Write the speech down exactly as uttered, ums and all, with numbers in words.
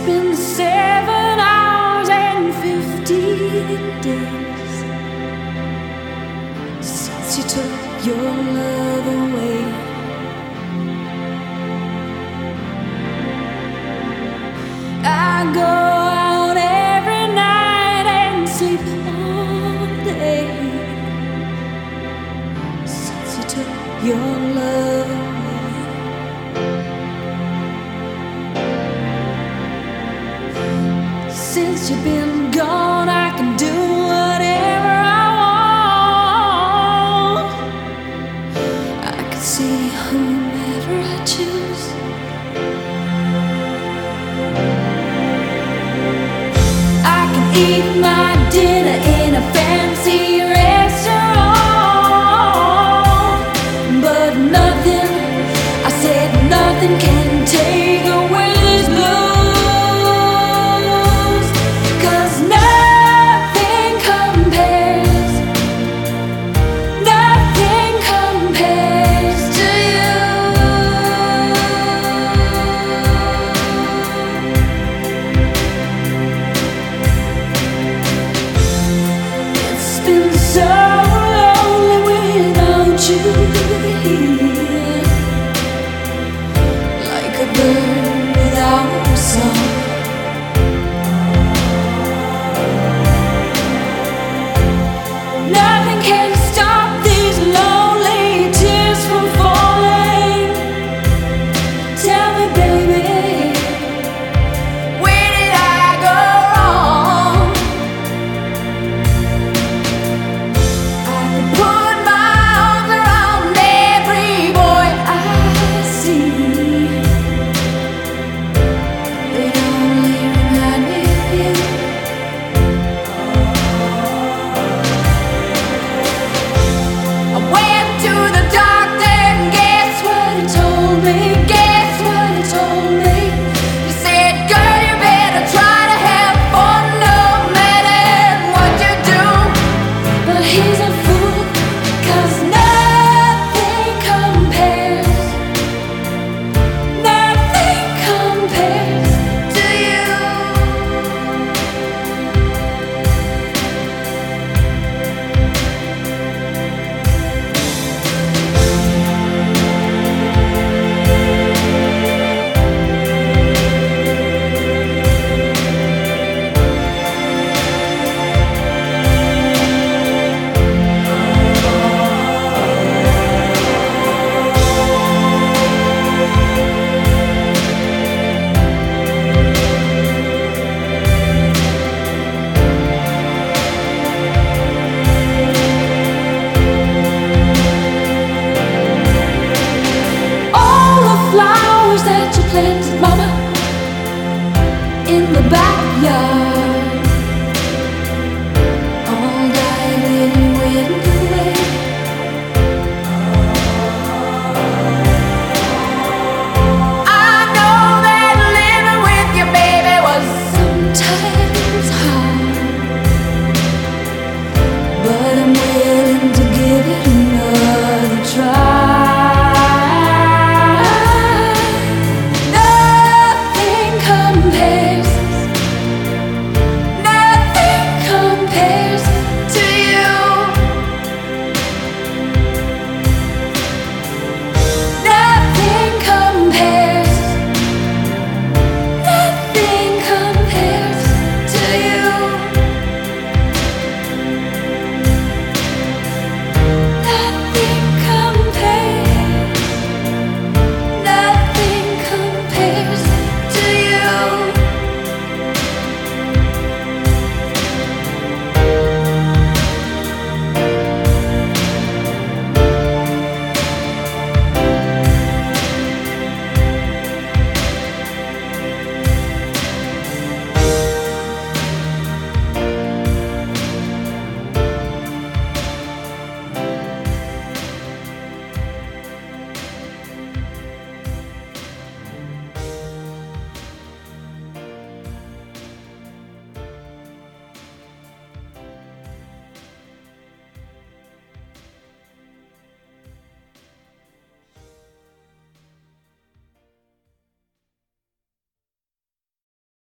been seven hours and fifteen days since you took your love away. I go out every night and sleep all day since you took your love away. Since you've been gone, I can do whatever I want. I can see whomever I choose. I can eat my dinner in a fancy restaurant, but nothing, I said nothing can take away these blues. So lonely without you here, like a bird without a song. Nothing can stop these lonely tears from falling. Tell me, baby, where did I go wrong? Put my arms around every boy I see. They only remind me of you. I went to the doctor and guess what he told me? Guess what he told me? He said, girl, you better try to have fun no matter what you do. But he's a fool. Cause nothing compares, nothing compares to you. Flowers that you planted, mama, in the backyard, all died when you went away. I know that living with your baby was sometimes hard, but I'm